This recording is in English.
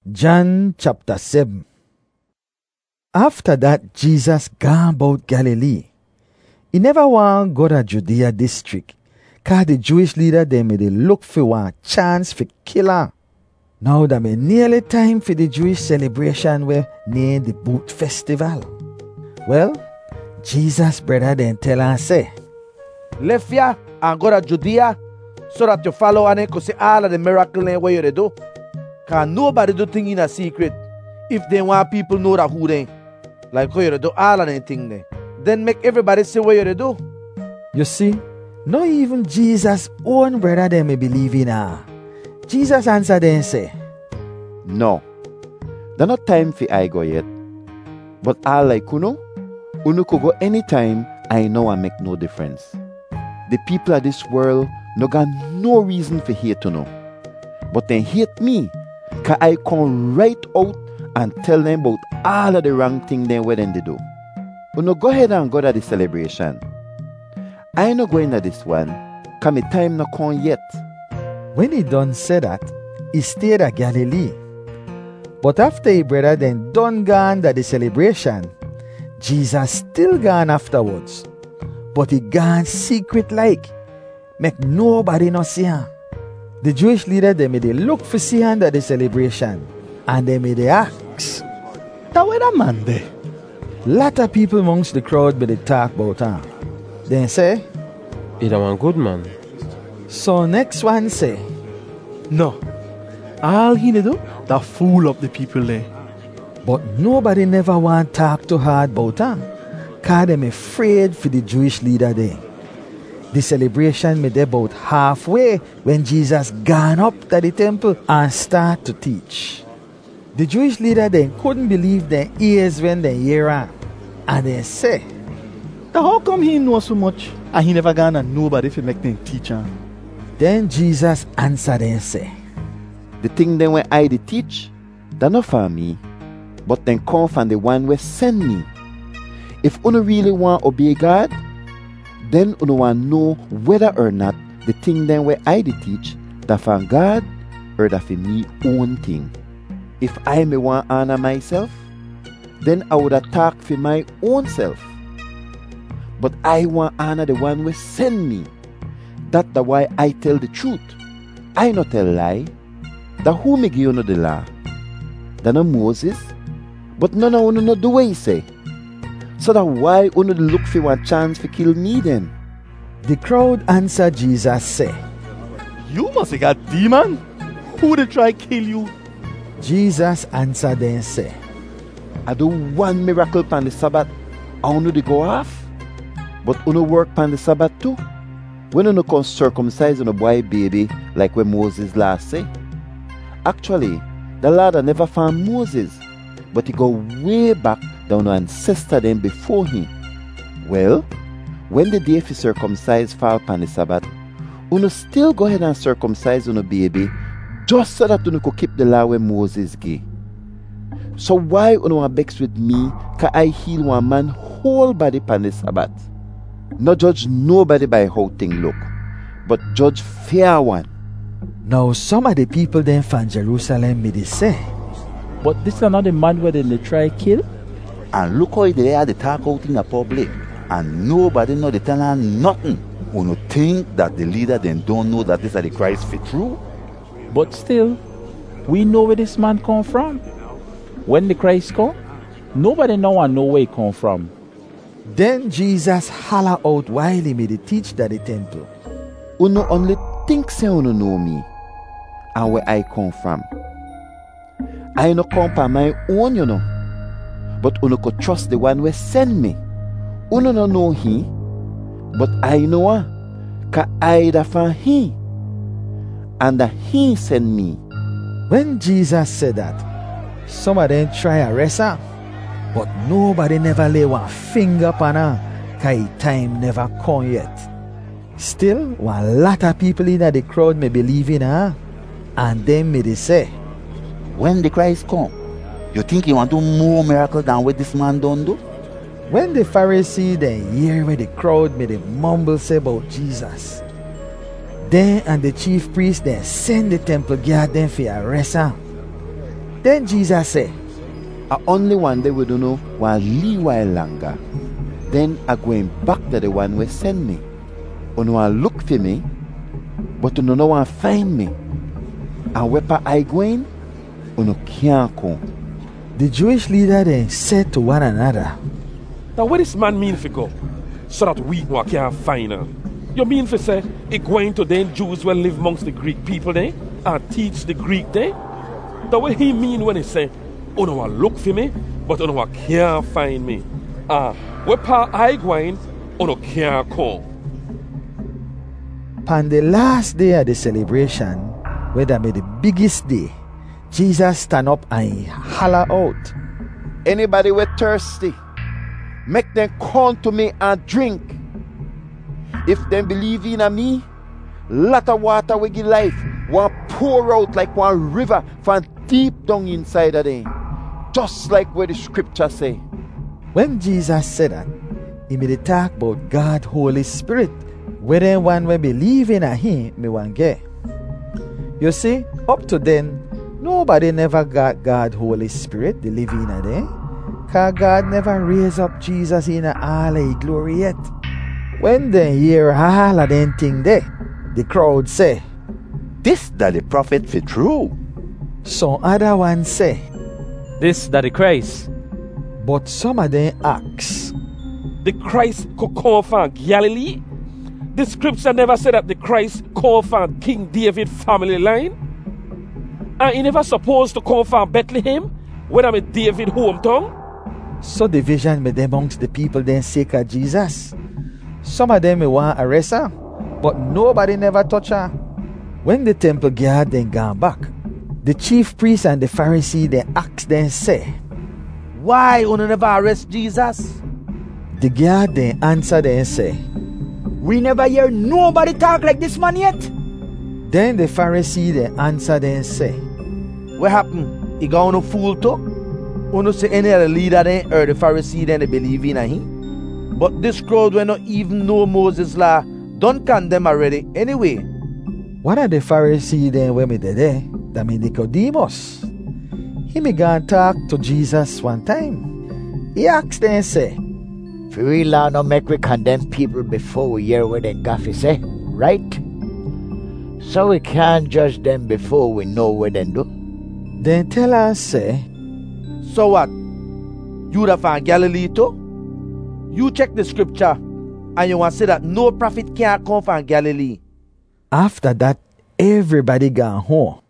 John chapter 7. After that, Jesus gone about Galilee. He never want go to Judea district, cause the Jewish leader them may look for one chance for kill her. Now that may nearly time for the Jewish celebration where near the boot festival. Well, Jesus brother then tell her say, left ya and go to Judea so that you follow and could see all of the miracle where you do. Cause nobody do thing in a secret if they want people know that who they like how you do all of them thing there. Then make everybody see what you do. You see, not even Jesus' own brother they may believe in her. Jesus answered and say, No, there's not time for I go yet. But I like Uno could go anytime. I know I make no difference. The people of this world no got no reason for hate to know. But they hate me, cause I come right out and tell them about all of the wrong thing they went they do. Uno go ahead and go to the celebration. I no going to this one, cause my time no come yet. When he done said that, he stayed at Galilee. But after his brother then done gone to the celebration, Jesus still gone afterwards. But he gone secret like, make nobody not see him. The Jewish leader they made look for see him at the celebration, and they made ask, "Now where that man there?" Lot of people amongst the crowd made talk about him. Then say, "He's a one good man." So next one say, No, all he do, that fool up the people there. but nobody never want talk too hard about him, cause them afraid for the Jewish leader there. The celebration made about halfway when Jesus gone up to the temple and start to teach. The Jewish leader then couldn't believe their ears when they hear him, and they say, Now how come he know so much and he never gonna nobody for make them teach him? Then Jesus answered and say, The thing then when I did teach, that not for me, but then come from the one where send me. If uno really want obey God, then uno want know whether or not the thing then where I did teach, that from God or that for me own thing. If I may want honor myself, then I would attack for my own self. But I want honor the one where send me. That's the why I tell the truth. I not tell lie. That who me give you the law? That no Moses, but none of uno not do what he say. So that why uno look for one chance for kill me then? The crowd answered Jesus say, You must have got demon. Who they try kill you? Jesus answered and say, I do one miracle on the Sabbath, I uno they go off. But uno work on the Sabbath too. When uno can circumcise uno boy baby like when Moses last say. Actually, the Lord never found Moses, but he go way back down to ancestor them before him. Well, when the day for circumcise fall upon the Sabbath, uno still go ahead and circumcise uno baby just so that uno could keep the law when Moses gave. So why uno want vex with me can I heal one man whole body upon the Sabbath? Not judge nobody by how thing look, but judge fair one. Now some of the people then from Jerusalem may they say, But this is not the man where they try kill? And look how they are the talk out in the public. And nobody know they tell her nothing. Uno think that the leader then don't know that this is the Christ fit true? But still, we know where this man come from. When the Christ come, nobody know where he come from. Then Jesus holler out while he made teach at the temple. Uno only think say uno know me and where I come from. I no come by my own, you know. But uno could trust the one who send me. Uno no know he, but I know her, cause I da from he. And that he send me. When Jesus said that, some of them try to arrest her, but nobody never lay one finger upon her, cause his time never come yet. Still, one lot of people in the crowd may believe in her, and then may they say, When the Christ come, you think he want to do more miracle than what this man don't do? When the Pharisee then hear where the crowd may they mumble say about Jesus, then and the chief priest then send the temple guard them for arrest him. Then Jesus say, I only one day we don't know one little while longer. Then I going back to the one who send me. Uno want look for me, but uno no want find me. And where I going, uno can't come. The Jewish leader then said to one another, Now what this man mean for go? So that we no can't find her. You mean for say, it going to them Jews will live amongst the Greek people there and teach the Greek there? That what he mean when he say, uno want look for me, but uno can't find me. Where I going, uno can't come. On the last day of the celebration, where that be the biggest day, Jesus stand up and he holler out, Anybody with thirsty, make them come to me and drink. If them believe in me, lot of water will give life, will pour out like one river from deep down inside of them, just like where the scripture say. When Jesus said that, he made talk about God Holy Spirit, whether one will believe in him me one get. You see, up to then, nobody never got God Holy Spirit to live in them, cause God never raised up Jesus in all his glory yet. When they hear all of them thing there, the crowd say, This that the prophet for true. some other ones say, This that the Christ. but some of them ask, The Christ could come from Galilee? The scripture never said that the Christ come from King David family line. And he never supposed to come from Bethlehem, when I'm in David hometown. so division made amongst the people then sake of Jesus. Some of them may want arrest her, but nobody never touch her. When the temple guard then gone back, the chief priest and the Pharisee then asked them say, Why you never arrest Jesus? the guard then answered and say, We never hear nobody talk like this man yet. then the Pharisee then answered and say, What happened? He got no fool too? Uno say any other leader then or the Pharisee then they believe in him? But this crowd will not even know Moses' law. Don't condemn already anyway. one of the Pharisees then went me there, that mean Nicodemus. He began talk to Jesus one time. He asked and say, Free law no make we condemn people before we hear what they gaffy say, right? So we can't judge them before we know what they do. then tell us say, So what? You da from Galilee too? You check the scripture and you want to say that no prophet can't come from Galilee. after that, everybody gone home.